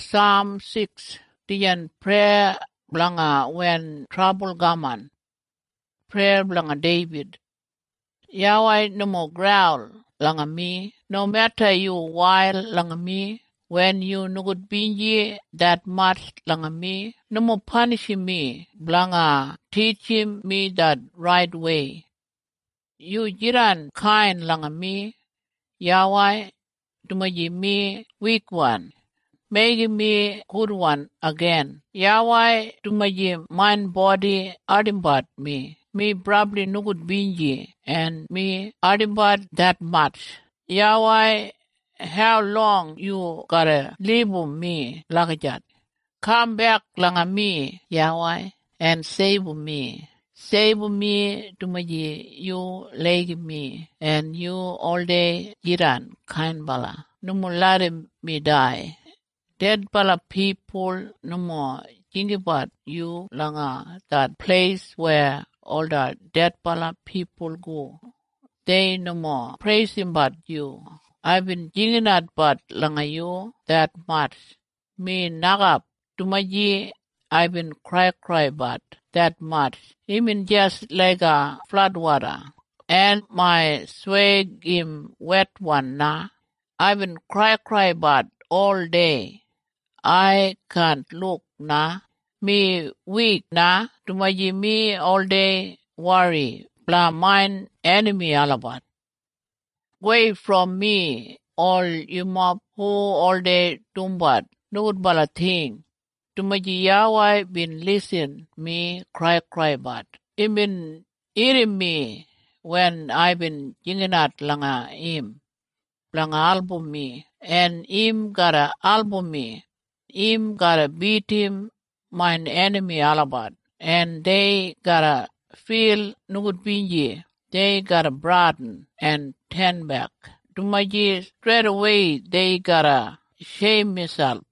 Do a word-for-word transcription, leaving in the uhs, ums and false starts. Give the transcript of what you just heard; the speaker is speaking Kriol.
Psalm six. Dian prayer blanga when trouble gaman. Prayer blanga David. Yahweh no more growl langa me. No matter you while langa me. When you no good binji that much langa me. No more punishing me. Blanga teaching me that right way. You jiran kind langa me. Yahweh tumaji me weak one. Make me good one again. Yahweh tumaji mind body adimbat me. Me probably no good binji and me adimbat that much. Yahweh, how long you gotta live with me like that? Come back langa me, Yahweh, and save me. Save me tumaji you like me and you all day jiran kind bala. No more let me die. Dead pala people no more think about you langa that place where all the dead pala people go. They no more praising about you. I've been thinking about langa you that much. Me nagap tumaji I've been cry cry about that much. Even just like a flood water. And my swag him wet one na. I've been cry cry about all day. I can't look na. Me weak na. Tumaji me all day worry. Blah mind enemy alabat. Away from me all you mob who all day tumbat. Nugud bala thing. Tumaji Yahweh been listen me cry cry bat. He been eating me when I been jinginat langa him. Langa album me. And him gotta album me. Him gotta beat him, mine enemy alabat. And they gotta feel nugud binji. They gotta broaden and turn back. Tumaji straight away they gotta shame myself.